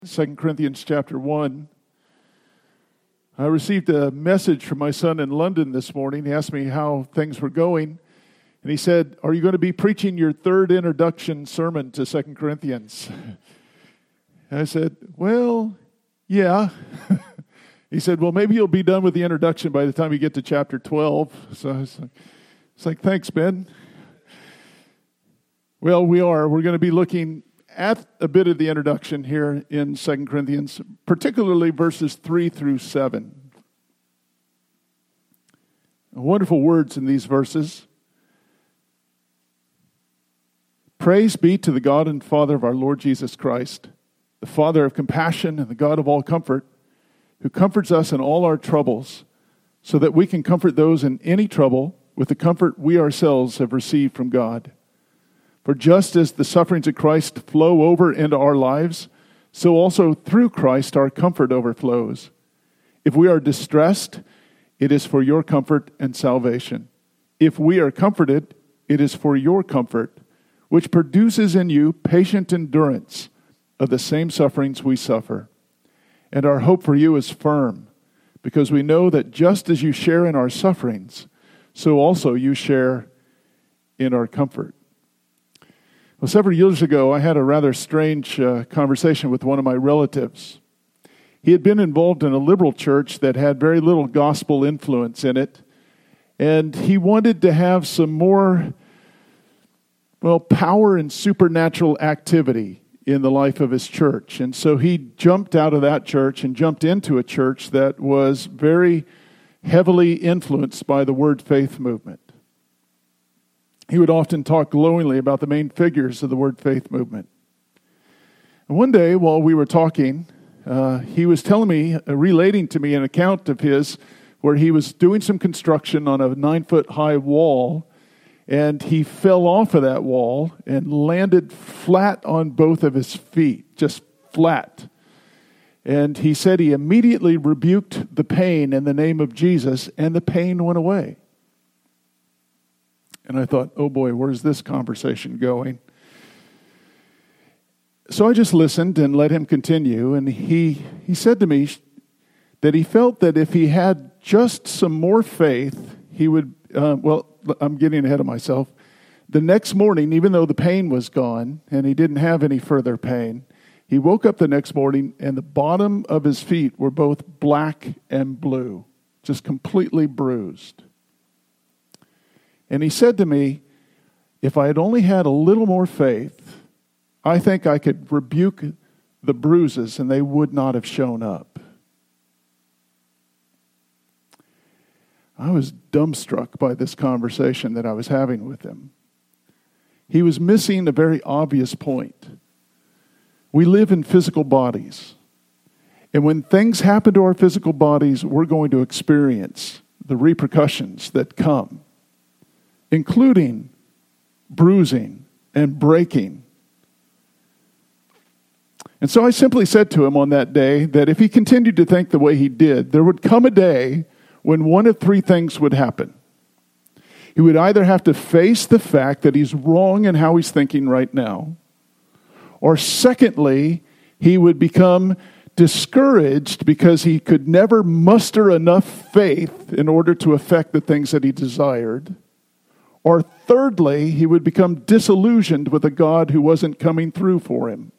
2 Corinthians chapter 1. I received a message from my son in London this morning. He asked me how things were going. And he said, "Are you going to be preaching your third introduction sermon to 2 Corinthians?" And I said, "Well, yeah." He said, "Well, maybe you'll be done with the introduction by the time you get to chapter 12. So I was like, "Thanks, Ben." Well, we're going to be looking at a bit of the introduction here in 2 Corinthians, particularly verses 3 through 7. Wonderful words in these verses. Praise be to the God and Father of our Lord Jesus Christ, the Father of compassion and the God of all comfort, who comforts us in all our troubles, so that we can comfort those in any trouble with the comfort we ourselves have received from God. For just as the sufferings of Christ flow over into our lives, so also through Christ our comfort overflows. If we are distressed, it is for your comfort and salvation. If we are comforted, it is for your comfort, which produces in you patient endurance of the same sufferings we suffer. And our hope for you is firm, because we know that just as you share in our sufferings, so also you share in our comfort. Well, several years ago, I had a rather strange conversation with one of my relatives. He had been involved in a liberal church that had very little gospel influence in it, and he wanted to have some more, power and supernatural activity in the life of his church. And so he jumped out of that church and jumped into a church that was very heavily influenced by the Word Faith movement. He would often talk glowingly about the main figures of the Word Faith movement. And one day, while we were talking, he was telling me, relating to me an account of his where he was doing some construction on a 9-foot-high wall, and he fell off of that wall and landed flat on both of his feet, just flat. And he said he immediately rebuked the pain in the name of Jesus, and the pain went away. And I thought, oh boy, where's this conversation going? So I just listened and let him continue. And he said to me that he felt that if he had just some more faith, he would, I'm getting ahead of myself. The next morning, even though the pain was gone and he didn't have any further pain, he woke up the next morning and the bottom of his feet were both black and blue, just completely bruised. And he said to me, if I had only had a little more faith, I think I could rebuke the bruises and they would not have shown up. I was dumbstruck by this conversation that I was having with him. He was missing a very obvious point. We live in physical bodies. And when things happen to our physical bodies, we're going to experience the repercussions that come, including bruising and breaking. And so I simply said to him on that day that if he continued to think the way he did, there would come a day when one of three things would happen. He would either have to face the fact that he's wrong in how he's thinking right now, or secondly, he would become discouraged because he could never muster enough faith in order to affect the things that he desired. Or thirdly, he would become disillusioned with a God who wasn't coming through for him.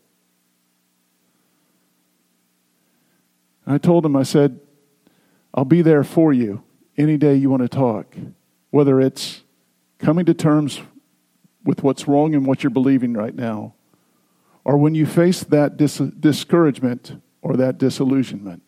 I told him, I said, I'll be there for you any day you want to talk, whether it's coming to terms with what's wrong and what you're believing right now, or when you face that discouragement or that disillusionment.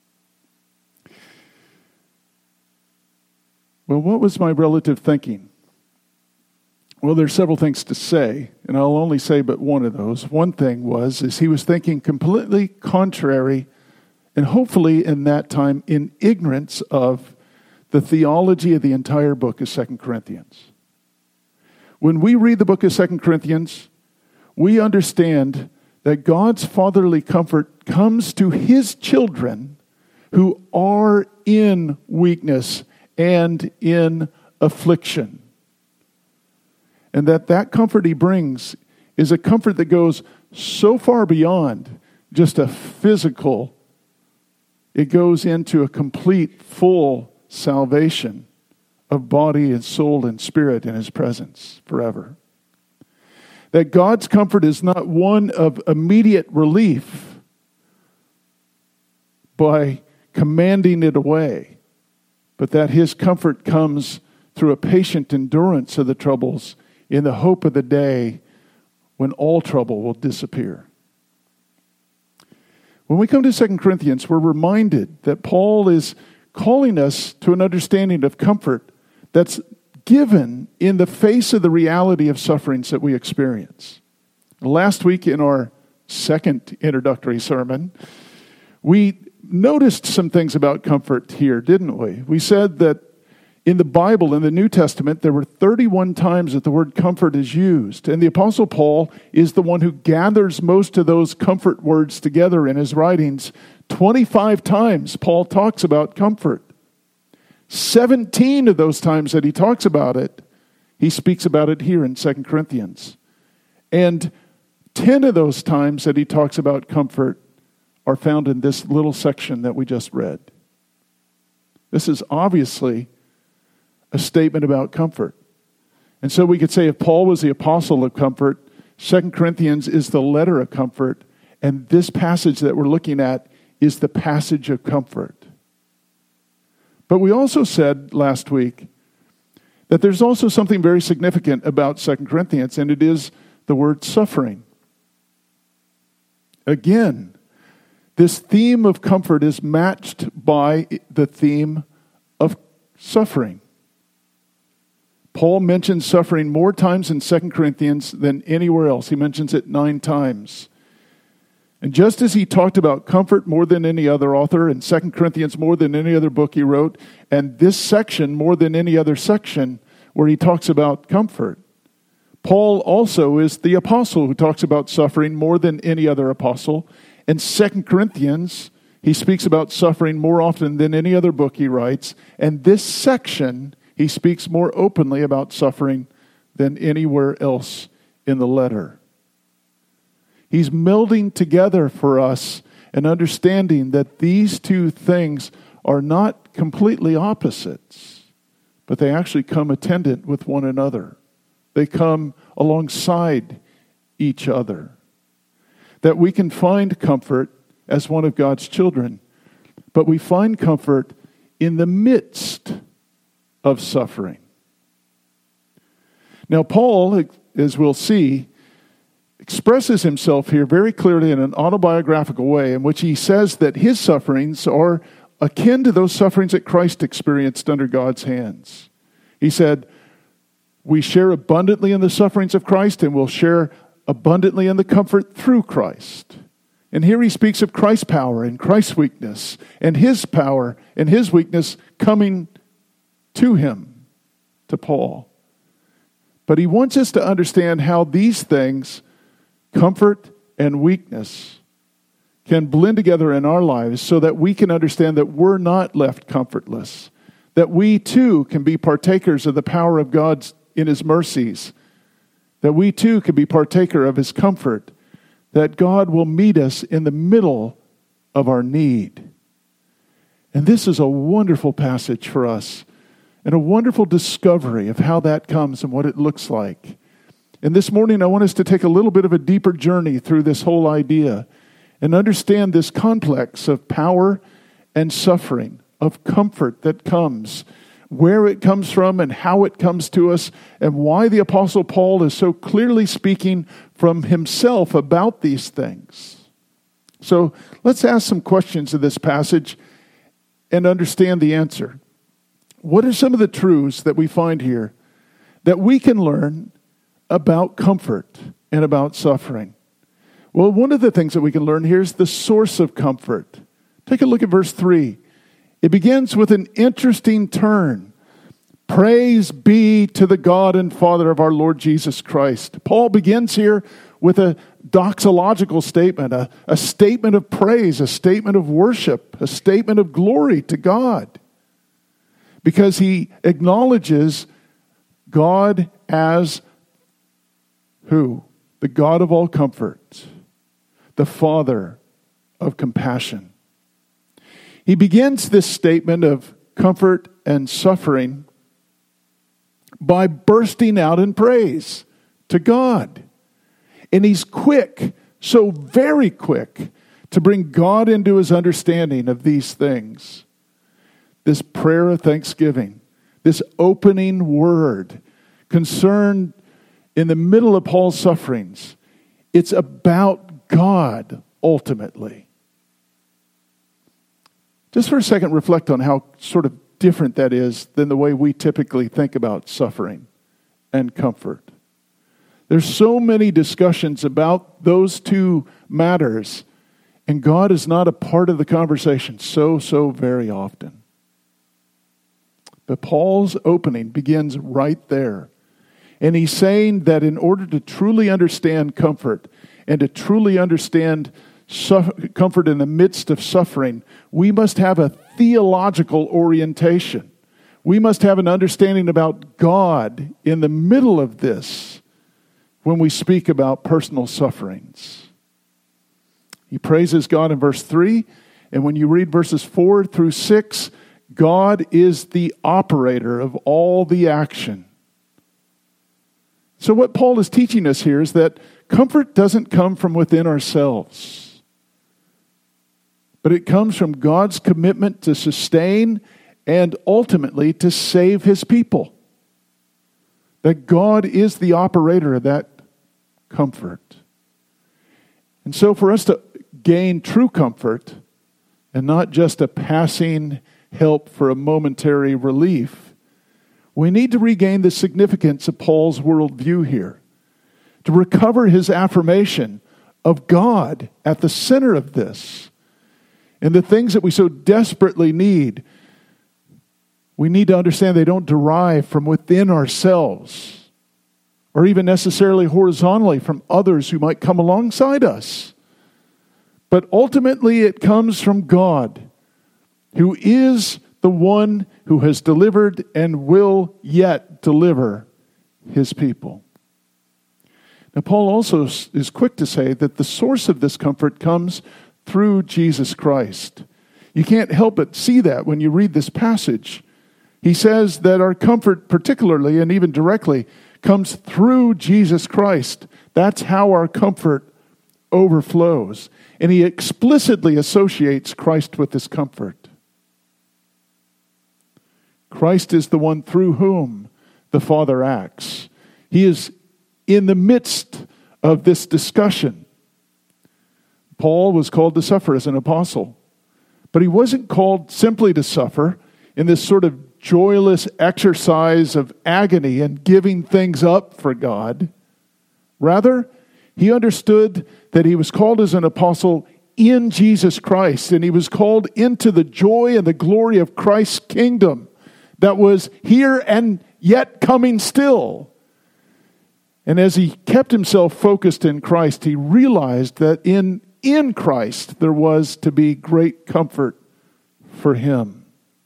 Well, what was my relative thinking? Well, there's several things to say, and I'll only say but one of those. One thing is he was thinking completely contrary, and hopefully in that time in ignorance of the theology of the entire book of 2 Corinthians. When we read the book of 2 Corinthians, we understand that God's fatherly comfort comes to his children who are in weakness and in affliction. And that comfort he brings is a comfort that goes so far beyond just a physical, it goes into a complete, full salvation of body and soul and spirit in His presence forever. That God's comfort is not one of immediate relief by commanding it away, but that His comfort comes through a patient endurance of the troubles in the hope of the day when all trouble will disappear. When we come to 2 Corinthians, we're reminded that Paul is calling us to an understanding of comfort that's given in the face of the reality of sufferings that we experience. Last week in our second introductory sermon, we noticed some things about comfort here, didn't we? We said that in the Bible, in the New Testament, there were 31 times that the word comfort is used. And the Apostle Paul is the one who gathers most of those comfort words together in his writings. 25 times Paul talks about comfort. 17 of those times that he talks about it, he speaks about it here in 2 Corinthians. And 10 of those times that he talks about comfort are found in this little section that we just read. This is obviously a statement about comfort. And so we could say if Paul was the apostle of comfort, 2 Corinthians is the letter of comfort, and this passage that we're looking at is the passage of comfort. But we also said last week that there's also something very significant about 2 Corinthians, and it is the word suffering. Again, this theme of comfort is matched by the theme of suffering. Paul mentions suffering more times in 2 Corinthians than anywhere else. He mentions it 9 times. And just as he talked about comfort more than any other author, and 2 Corinthians more than any other book he wrote, and this section more than any other section where he talks about comfort, Paul also is the apostle who talks about suffering more than any other apostle. In 2 Corinthians, he speaks about suffering more often than any other book he writes. And this section, he speaks more openly about suffering than anywhere else in the letter. He's melding together for us an understanding that these two things are not completely opposites, but they actually come attendant with one another. They come alongside each other. That we can find comfort as one of God's children, but we find comfort in the midst of suffering. Now, Paul, as we'll see, expresses himself here very clearly in an autobiographical way in which he says that his sufferings are akin to those sufferings that Christ experienced under God's hands. He said, we share abundantly in the sufferings of Christ and we'll share abundantly in the comfort through Christ. And here he speaks of Christ's power and Christ's weakness and his power and his weakness coming to him, to Paul. But he wants us to understand how these things, comfort and weakness, can blend together in our lives so that we can understand that we're not left comfortless, that we too can be partakers of the power of God in His mercies, that we too can be partaker of His comfort, that God will meet us in the middle of our need. And this is a wonderful passage for us and a wonderful discovery of how that comes and what it looks like. And this morning I want us to take a little bit of a deeper journey through this whole idea and understand this complex of power and suffering, of comfort that comes, where it comes from and how it comes to us, and why the Apostle Paul is so clearly speaking from himself about these things. So let's ask some questions of this passage and understand the answer. What are some of the truths that we find here that we can learn about comfort and about suffering? Well, one of the things that we can learn here is the source of comfort. Take a look at verse 3. It begins with an interesting turn. Praise be to the God and Father of our Lord Jesus Christ. Paul begins here with a doxological statement, a statement of praise, a statement of worship, a statement of glory to God. Because he acknowledges God as who? The God of all comfort, the Father of compassion. He begins this statement of comfort and suffering by bursting out in praise to God. And he's quick, so very quick, to bring God into his understanding of these things. This prayer of thanksgiving, this opening word, concerned in the middle of Paul's sufferings, it's about God ultimately. Just for a second, reflect on how sort of different that is than the way we typically think about suffering and comfort. There's so many discussions about those two matters, and God is not a part of the conversation so very often. But Paul's opening begins right there. And he's saying that in order to truly understand comfort and to truly understand comfort in the midst of suffering, we must have a theological orientation. We must have an understanding about God in the middle of this when we speak about personal sufferings. He praises God in verse 3, and when you read verses 4 through 6, God is the operator of all the action. So what Paul is teaching us here is that comfort doesn't come from within ourselves, but it comes from God's commitment to sustain and ultimately to save his people. That God is the operator of that comfort. And so for us to gain true comfort and not just a passing help for a momentary relief, we need to regain the significance of Paul's worldview here, to recover his affirmation of God at the center of this. And the things that we so desperately need, we need to understand they don't derive from within ourselves, or even necessarily horizontally from others who might come alongside us. But ultimately it comes from God, who is the one who has delivered and will yet deliver his people. Now, Paul also is quick to say that the source of this comfort comes through Jesus Christ. You can't help but see that when you read this passage. He says that our comfort particularly and even directly comes through Jesus Christ. That's how our comfort overflows. And he explicitly associates Christ with this comfort. Christ is the one through whom the Father acts. He is in the midst of this discussion. Paul was called to suffer as an apostle, but he wasn't called simply to suffer in this sort of joyless exercise of agony and giving things up for God. Rather, he understood that he was called as an apostle in Jesus Christ, and he was called into the joy and the glory of Christ's kingdom that was here and yet coming still. And as he kept himself focused in Christ, he realized that in Christ there was to be great comfort for him.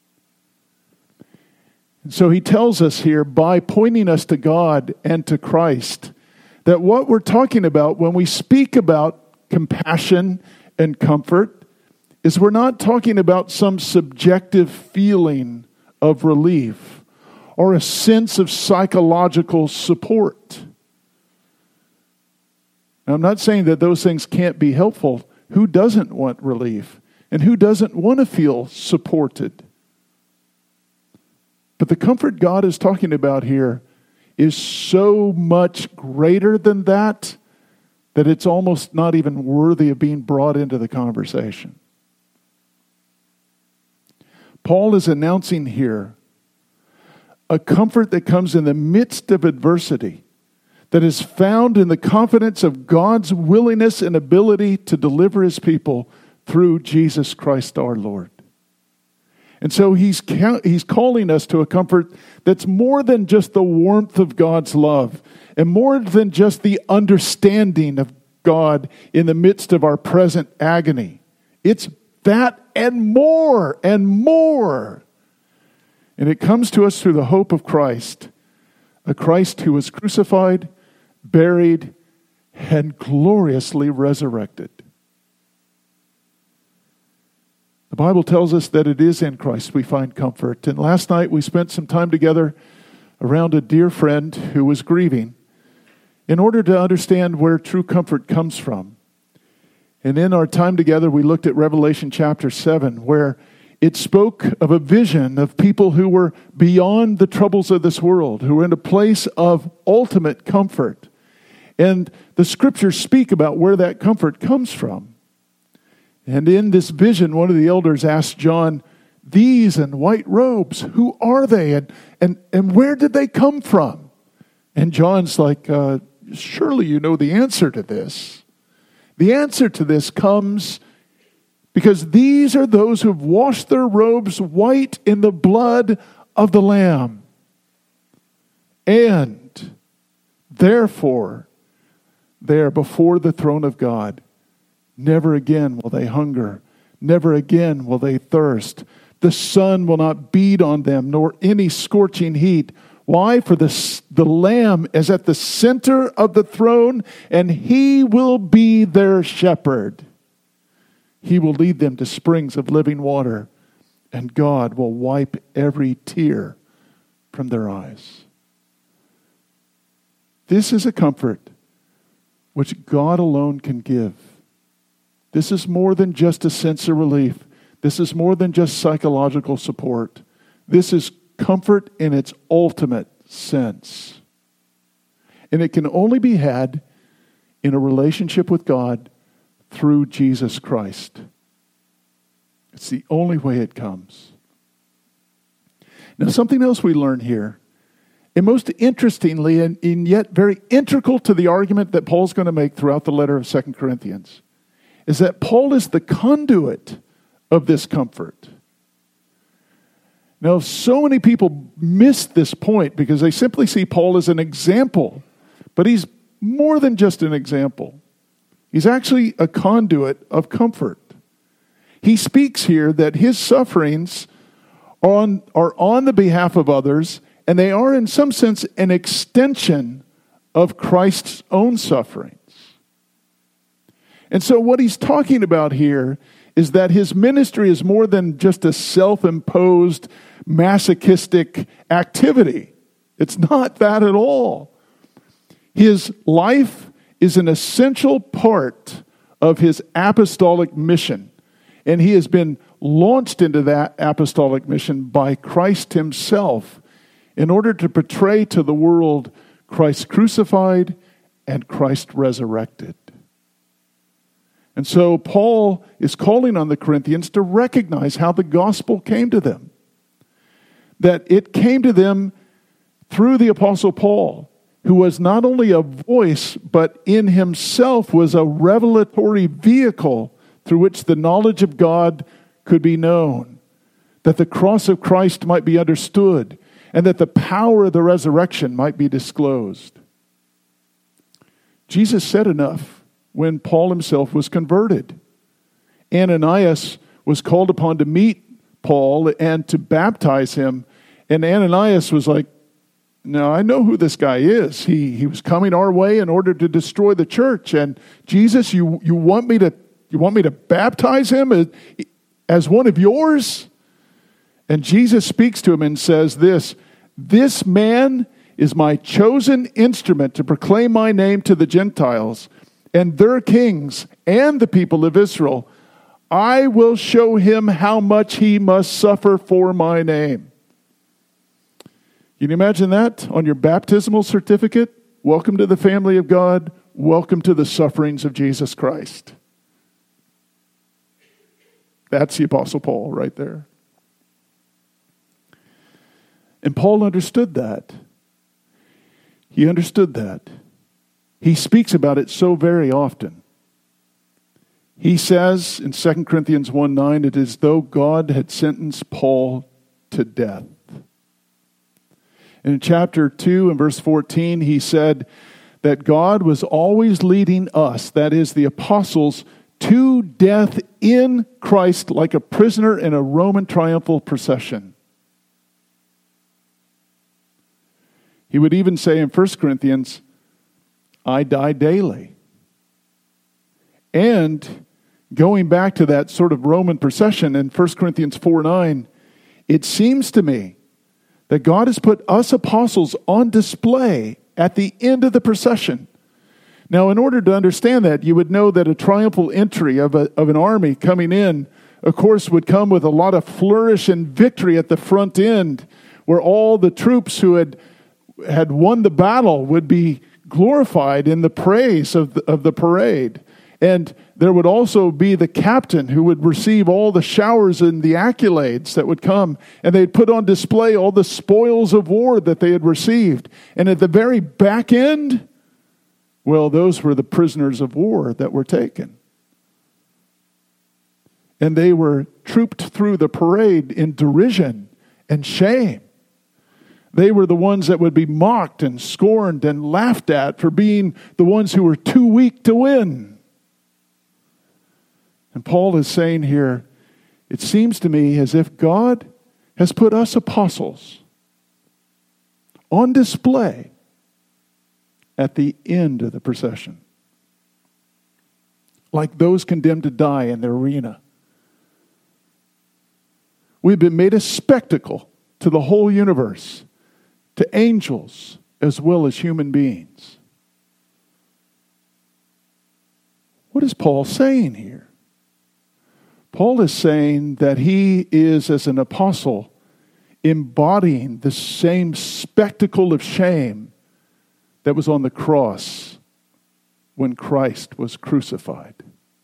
And so he tells us here, by pointing us to God and to Christ, that what we're talking about when we speak about compassion and comfort is we're not talking about some subjective feeling of relief or a sense of psychological support. Now, I'm not saying that those things can't be helpful. Who doesn't want relief? And who doesn't want to feel supported? But the comfort God is talking about here is so much greater than that it's almost not even worthy of being brought into the conversation. Paul is announcing here a comfort that comes in the midst of adversity, that is found in the confidence of God's willingness and ability to deliver his people through Jesus Christ our Lord. And so he's calling us to a comfort that's more than just the warmth of God's love and more than just the understanding of God in the midst of our present agony. It's that and more and more. And it comes to us through the hope of Christ, a Christ who was crucified, buried, and gloriously resurrected. The Bible tells us that it is in Christ we find comfort. And last night we spent some time together around a dear friend who was grieving in order to understand where true comfort comes from. And in our time together, we looked at Revelation chapter 7, where it spoke of a vision of people who were beyond the troubles of this world, who were in a place of ultimate comfort. And the scriptures speak about where that comfort comes from. And in this vision, one of the elders asked John, "These in white robes, who are they? And where did they come from?" And John's like, "Surely you know the answer to this. The answer to this comes because these are those who have washed their robes white in the blood of the Lamb. And therefore, they are before the throne of God. Never again will they hunger. Never again will they thirst. The sun will not beat on them, nor any scorching heat. Why? For the Lamb is at the center of the throne, and He will be their shepherd. He will lead them to springs of living water, and God will wipe every tear from their eyes." This is a comfort which God alone can give. This is more than just a sense of relief. This is more than just psychological support. This is comfort in its ultimate sense. And it can only be had in a relationship with God through Jesus Christ. It's the only way it comes. Now, something else we learn here, and most interestingly, and yet very integral to the argument that Paul's going to make throughout the letter of 2 Corinthians, is that Paul is the conduit of this comfort. Now, so many people miss this point because they simply see Paul as an example. But he's more than just an example. He's actually a conduit of comfort. He speaks here that his sufferings are on the behalf of others, and they are in some sense an extension of Christ's own sufferings. And so what he's talking about here is that his ministry is more than just a self-imposed masochistic activity. It's not that at all. His life is an essential part of his apostolic mission. And he has been launched into that apostolic mission by Christ himself in order to portray to the world Christ crucified and Christ resurrected. And so Paul is calling on the Corinthians to recognize how the gospel came to them. That it came to them through the Apostle Paul, who was not only a voice, but in himself was a revelatory vehicle through which the knowledge of God could be known, that the cross of Christ might be understood, and that the power of the resurrection might be disclosed. Jesus said enough when Paul himself was converted. Ananias was called upon to meet Paul and to baptize him, and Ananias was like, "No, I know who this guy is. He was coming our way in order to destroy the church. And Jesus, you want me to baptize him as one of yours?" And Jesus speaks to him and says this man is my chosen instrument to proclaim my name to the Gentiles and their kings and the people of Israel. I will show him how much he must suffer for my name. Can you imagine that on your baptismal certificate? Welcome to the family of God. Welcome to the sufferings of Jesus Christ. That's the Apostle Paul right there. And Paul understood that. He understood that. He speaks about it so very often. He says in 2 Corinthians 1:9, it is as though God had sentenced Paul to death. In chapter 2 and verse 14, he said that God was always leading us, that is the apostles, to death in Christ like a prisoner in a Roman triumphal procession. He would even say in 1 Corinthians, I die daily. And going back to that sort of Roman procession in 1 Corinthians 4:9, it seems to me that God has put us apostles on display at the end of the procession. Now, in order to understand that, you would know that a triumphal entry of an army coming in, of course, would come with a lot of flourish and victory at the front end, where all the troops who had won the battle would be glorified in the praise of the parade. And there would also be the captain who would receive all the showers and the accolades that would come. And they'd put on display all the spoils of war that they had received. And at the very back end, well, those were the prisoners of war that were taken. And they were trooped through the parade in derision and shame. They were the ones that would be mocked and scorned and laughed at for being the ones who were too weak to win. And Paul is saying here, it seems to me as if God has put us apostles on display at the end of the procession, like those condemned to die in the arena. We've been made a spectacle to the whole universe, to angels as well as human beings. What is Paul saying here? Paul is saying that he is, as an apostle, embodying the same spectacle of shame that was on the cross when Christ was crucified.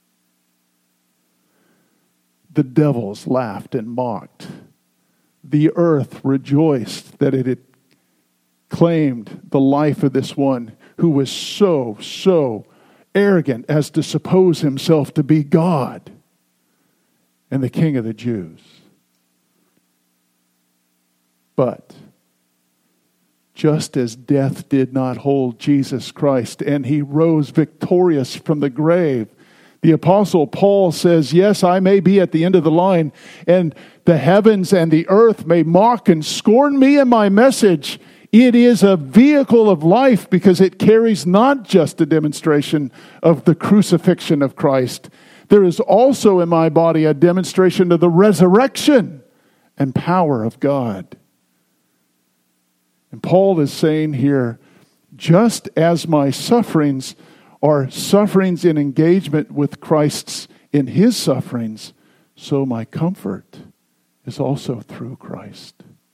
The devils laughed and mocked. The earth rejoiced that it had claimed the life of this one who was so arrogant as to suppose himself to be God and the King of the Jews. But just as death did not hold Jesus Christ and he rose victorious from the grave, the Apostle Paul says, yes, I may be at the end of the line, and the heavens and the earth may mock and scorn me and my message. It is a vehicle of life because it carries not just a demonstration of the crucifixion of Christ. There is also in my body a demonstration of the resurrection and power of God. And Paul is saying here, just as my sufferings are sufferings in engagement with Christ's in his sufferings, so my comfort is also through Christ.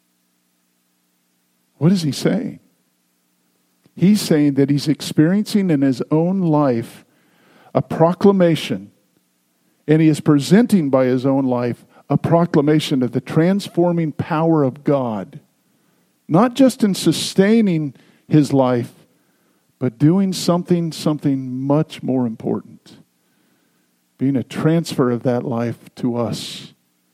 What is he saying? He's saying that he's experiencing in his own life a proclamation, and he is presenting by his own life a proclamation of the transforming power of God, not just in sustaining his life, but doing something much more important, being a transfer of that life to us.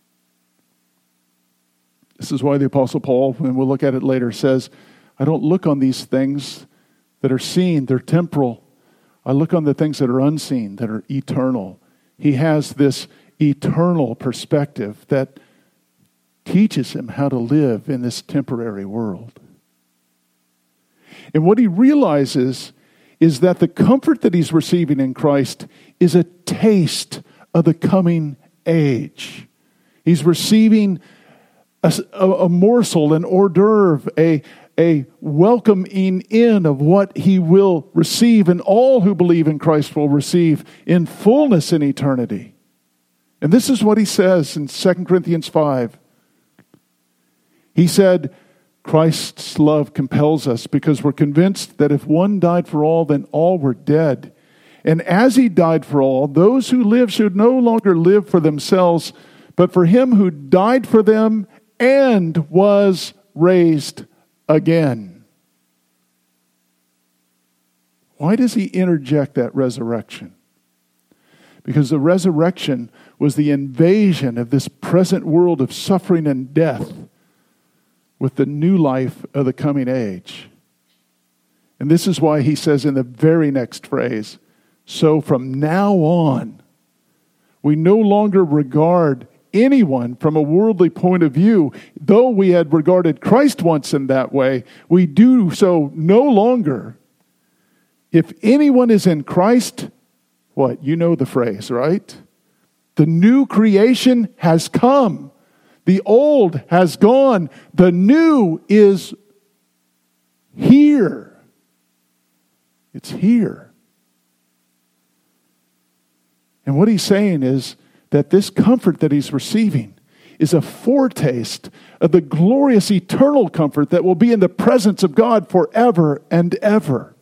This is why the Apostle Paul, and we'll look at it later, says, I don't look on these things that are seen, they're temporal. I look on the things that are unseen, that are eternal. He has this eternal perspective that teaches him how to live in this temporary world. And what he realizes is that the comfort that he's receiving in Christ is a taste of the coming age. He's receiving a morsel, an hors d'oeuvre, a welcoming in of what he will receive, and all who believe in Christ will receive in fullness in eternity. And this is what he says in 2 Corinthians 5. He said, Christ's love compels us because we're convinced that if one died for all, then all were dead. And as he died for all, those who live should no longer live for themselves, but for him who died for them and was raised again. Why does he interject that resurrection? Because the resurrection was the invasion of this present world of suffering and death with the new life of the coming age. And this is why he says in the very next phrase, so from now on, we no longer regard anyone from a worldly point of view. Though we had regarded Christ once in that way, we do so no longer. If anyone is in Christ, what? You know the phrase, right? The new creation has come. The old has gone. The new is here. It's here. And what he's saying is that this comfort that he's receiving is a foretaste of the glorious eternal comfort that will be in the presence of God forever and ever.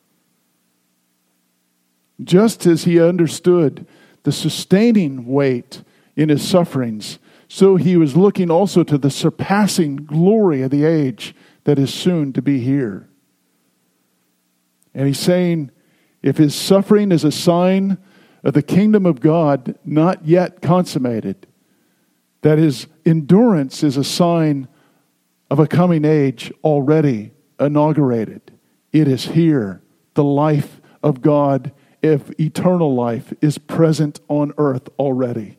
Just as he understood the sustaining weight in his sufferings, so he was looking also to the surpassing glory of the age that is soon to be here. And he's saying, if his suffering is a sign of the kingdom of God not yet consummated, that his endurance is a sign of a coming age already inaugurated. It is here. The life of God, if eternal life, is present on earth already.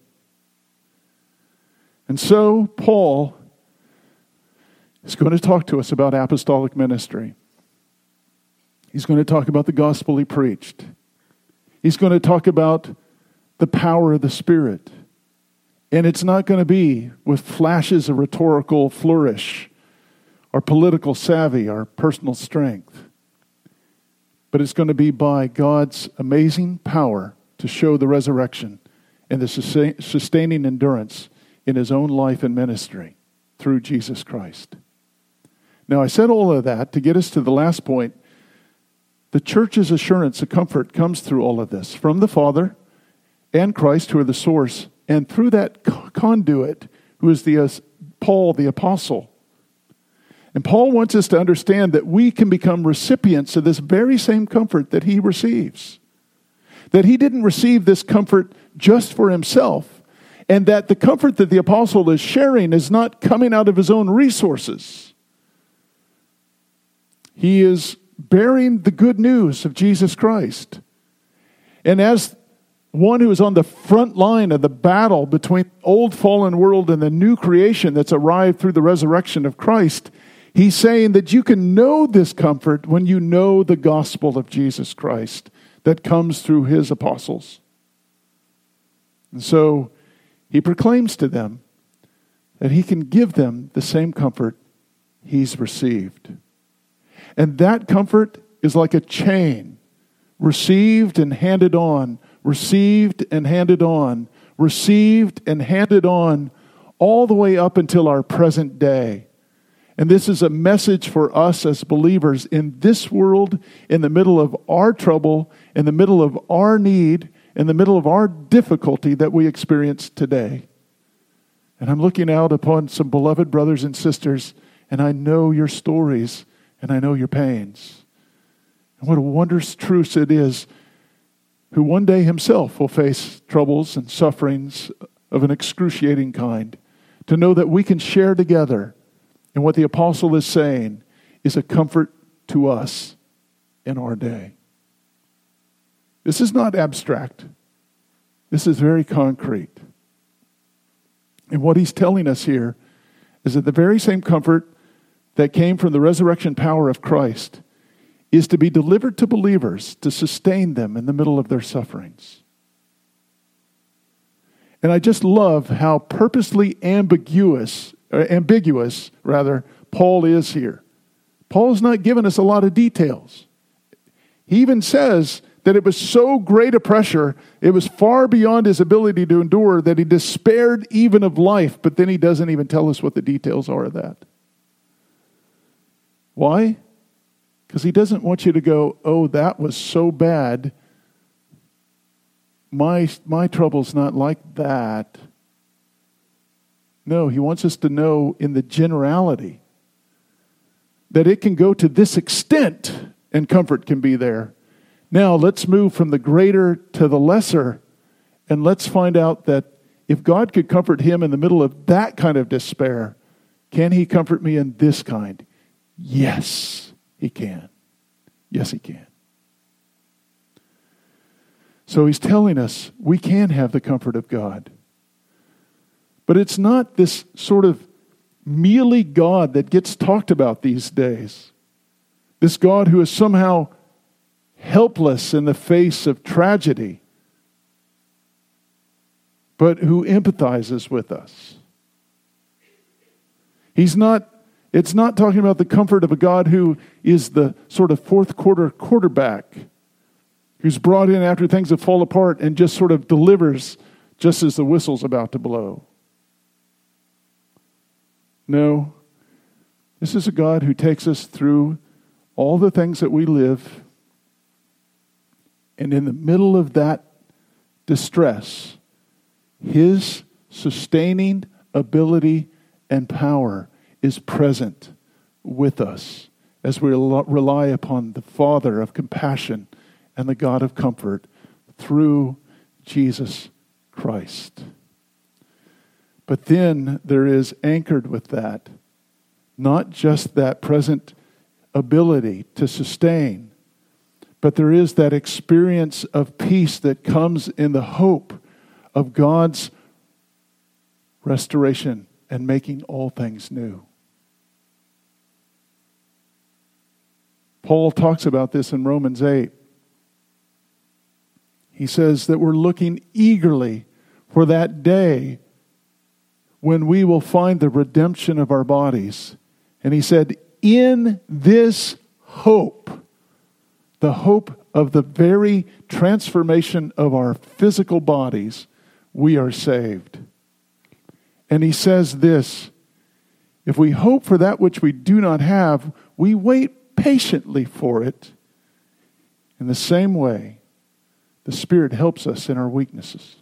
And so Paul is going to talk to us about apostolic ministry. He's going to talk about the gospel he preached. He's going to talk about the power of the Spirit. And it's not going to be with flashes of rhetorical flourish or political savvy or personal strength. But it's going to be by God's amazing power to show the resurrection and the sustaining endurance in his own life and ministry through Jesus Christ. Now, I said all of that to get us to the last point. The church's assurance of comfort comes through all of this, from the Father and Christ, who are the source, and through that conduit, who is Paul the apostle. And Paul wants us to understand that we can become recipients of this very same comfort that he receives. That he didn't receive this comfort just for himself, and that the comfort that the apostle is sharing is not coming out of his own resources. He is bearing the good news of Jesus Christ. And as one who is on the front line of the battle between the old fallen world and the new creation that's arrived through the resurrection of Christ, he's saying that you can know this comfort when you know the gospel of Jesus Christ that comes through his apostles. And so he proclaims to them that he can give them the same comfort he's received. And that comfort is like a chain, received and handed on, received and handed on, received and handed on, all the way up until our present day. And this is a message for us as believers in this world, in the middle of our trouble, in the middle of our need, in the middle of our difficulty that we experience today. And I'm looking out upon some beloved brothers and sisters, and I know your stories, and I know your pains. And what a wondrous truth it is, who one day himself will face troubles and sufferings of an excruciating kind, to know that we can share together. And what the apostle is saying is a comfort to us in our day. This is not abstract. This is very concrete. And what he's telling us here is that the very same comfort that came from the resurrection power of Christ is to be delivered to believers to sustain them in the middle of their sufferings. And I just love how purposely ambiguous Paul is here. Paul's not giving us a lot of details. He even says that it was so great a pressure, it was far beyond his ability to endure, that he despaired even of life, but then he doesn't even tell us what the details are of that. Why? Because he doesn't want you to go, oh, that was so bad. My trouble's not like that. No, he wants us to know in the generality that it can go to this extent and comfort can be there. Now let's move from the greater to the lesser, and let's find out that if God could comfort him in the middle of that kind of despair, can he comfort me in this kind? Yes, he can. Yes, he can. So he's telling us we can have the comfort of God. But it's not this sort of mealy God that gets talked about these days. This God who is somehow helpless in the face of tragedy. but who empathizes with us. It's not talking about the comfort of a God who is the sort of fourth quarter quarterback, who's brought in after things have fallen apart and just sort of delivers just as the whistle's about to blow. No, this is a God who takes us through all the things that we live, and in the middle of that distress, His sustaining ability and power is present with us as we rely upon the Father of compassion and the God of comfort through Jesus Christ. But then there is anchored with that, not just that present ability to sustain, but there is that experience of peace that comes in the hope of God's restoration and making all things new. Paul talks about this in Romans 8. He says that we're looking eagerly for that day when we will find the redemption of our bodies. And he said, in this hope, the hope of the very transformation of our physical bodies, we are saved. And he says this, if we hope for that which we do not have, we wait patiently for it. In the same way, the Spirit helps us in our weaknesses.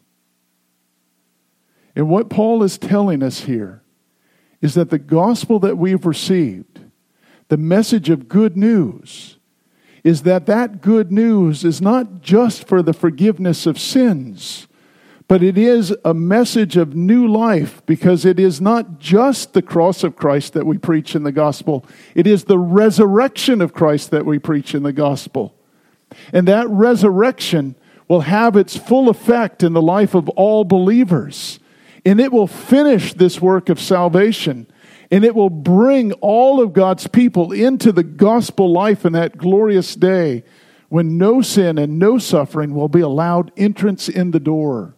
And what Paul is telling us here is that the gospel that we've received, the message of good news, is that good news is not just for the forgiveness of sins, but it is a message of new life, because it is not just the cross of Christ that we preach in the gospel. It is the resurrection of Christ that we preach in the gospel. And that resurrection will have its full effect in the life of all believers. And it will finish this work of salvation. And it will bring all of God's people into the gospel life in that glorious day when no sin and no suffering will be allowed entrance in the door.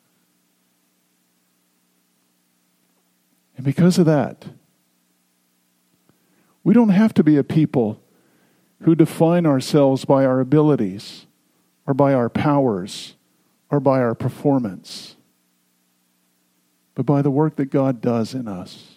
And because of that, we don't have to be a people who define ourselves by our abilities or by our powers or by our performance, but by the work that God does in us.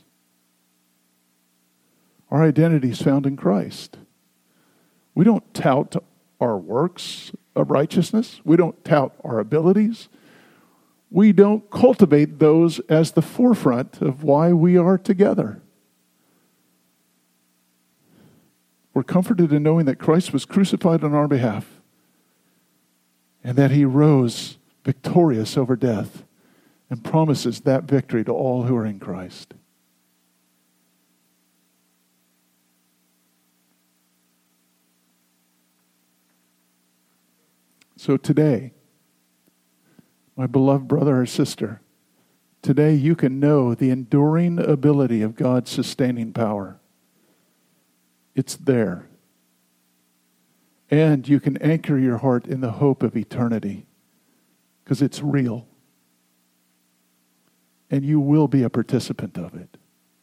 Our identity is found in Christ. We don't tout our works of righteousness. We don't tout our abilities. We don't cultivate those as the forefront of why we are together. We're comforted in knowing that Christ was crucified on our behalf and that He rose victorious over death and promises that victory to all who are in Christ. So today, my beloved brother or sister, today you can know the enduring ability of God's sustaining power. It's there. And you can anchor your heart in the hope of eternity, because it's real. And you will be a participant of it.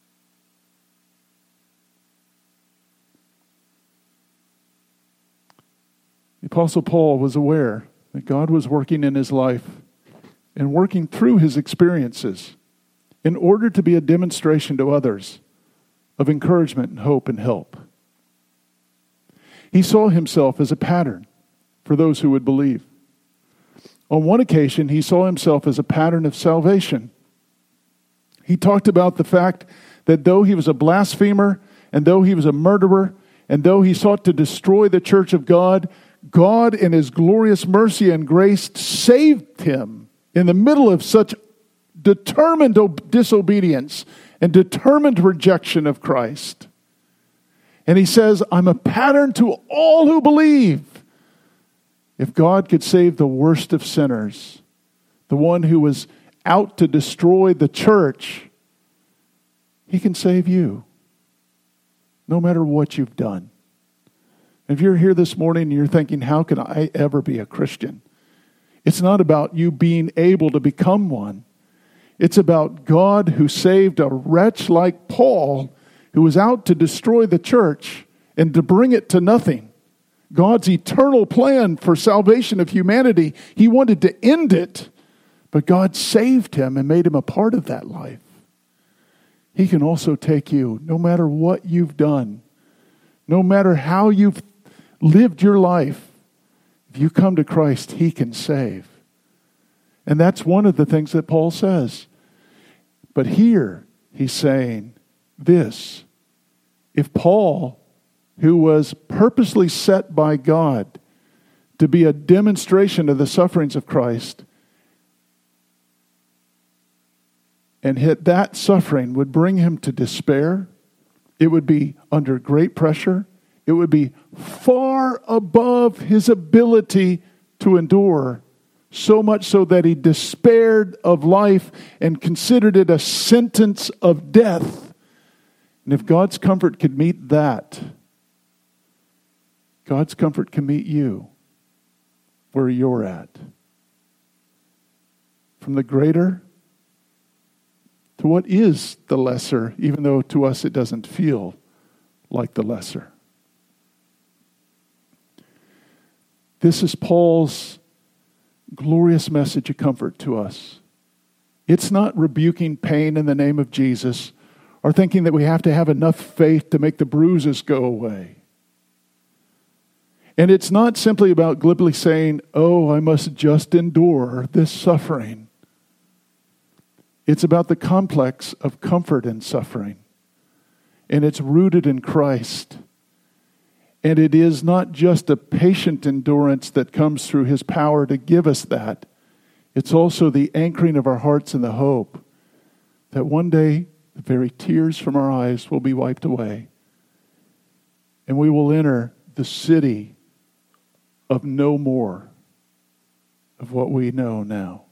The Apostle Paul was aware that God was working in his life and working through his experiences in order to be a demonstration to others of encouragement and hope and help. He saw himself as a pattern for those who would believe. On one occasion, he saw himself as a pattern of salvation. He talked about the fact that though he was a blasphemer, and though he was a murderer, and though he sought to destroy the church of God, God in His glorious mercy and grace saved him in the middle of such determined disobedience and determined rejection of Christ. And he says, I'm a pattern to all who believe. If God could save the worst of sinners, the one who was out to destroy the church, He can save you, no matter what you've done. If you're here this morning and you're thinking, how can I ever be a Christian? It's not about you being able to become one. It's about God who saved a wretch like Paul, who was out to destroy the church and to bring it to nothing. God's eternal plan for salvation of humanity, he wanted to end it, but God saved him and made him a part of that life. He can also take you, no matter what you've done, no matter how you've lived your life. If you come to Christ, he can save. And that's one of the things that Paul says. But here, he's saying this. If Paul, who was purposely set by God to be a demonstration of the sufferings of Christ, and that suffering would bring him to despair, it would be under great pressure, it would be far above his ability to endure, so much so that he despaired of life and considered it a sentence of death. And if God's comfort could meet that, God's comfort can meet you where you're at. From the greater to what is the lesser, even though to us it doesn't feel like the lesser. This is Paul's glorious message of comfort to us. It's not rebuking pain in the name of Jesus or thinking that we have to have enough faith to make the bruises go away. And it's not simply about glibly saying, oh, I must just endure this suffering. It's about the complex of comfort and suffering. And it's rooted in Christ. And it is not just a patient endurance that comes through his power to give us that. It's also the anchoring of our hearts in the hope that one day the very tears from our eyes will be wiped away. And we will enter the city of no more of what we know now.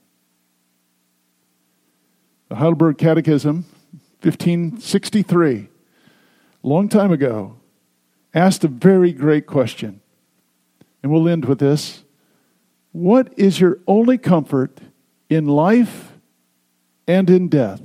The Heidelberg Catechism, 1563, a long time ago, asked a very great question. And we'll end with this. What is your only comfort in life and in death?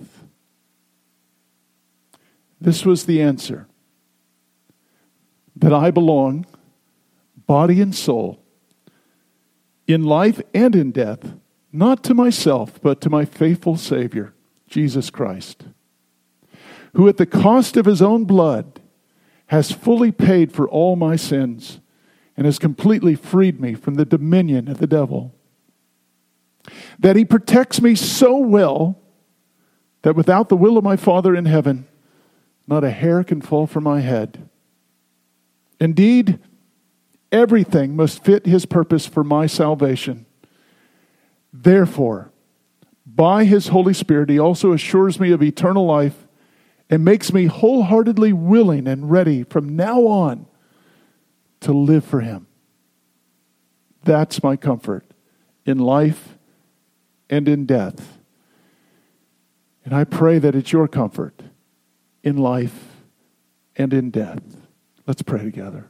This was the answer. That I belong, body and soul, in life and in death, not to myself, but to my faithful Savior, Jesus Christ, who at the cost of his own blood has fully paid for all my sins and has completely freed me from the dominion of the devil. That he protects me so well that without the will of my Father in heaven, not a hair can fall from my head. Indeed, everything must fit his purpose for my salvation. Therefore, by his Holy Spirit, he also assures me of eternal life and makes me wholeheartedly willing and ready from now on to live for him. That's my comfort in life and in death. And I pray that it's your comfort in life and in death. Let's pray together.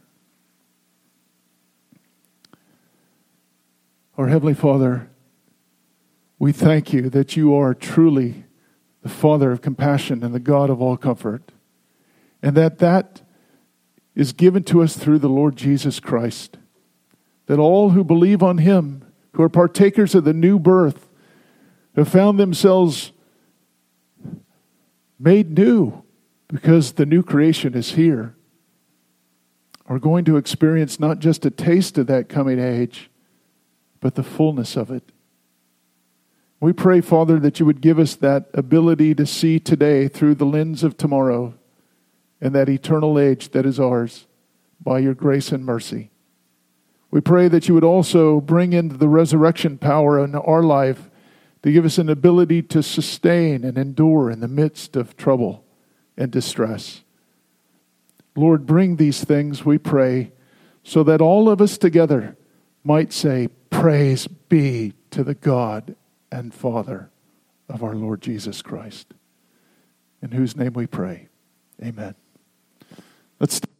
Our Heavenly Father, we thank you that you are truly the Father of compassion and the God of all comfort, and that is given to us through the Lord Jesus Christ, that all who believe on him, who are partakers of the new birth, have found themselves made new because the new creation is here, are going to experience not just a taste of that coming age, but the fullness of it. We pray, Father, that you would give us that ability to see today through the lens of tomorrow and that eternal age that is ours by your grace and mercy. We pray that you would also bring into the resurrection power in our life to give us an ability to sustain and endure in the midst of trouble and distress. Lord, bring these things, we pray, so that all of us together might say, praise be to the God and Father of our Lord Jesus Christ, in whose name we pray. Amen. Let's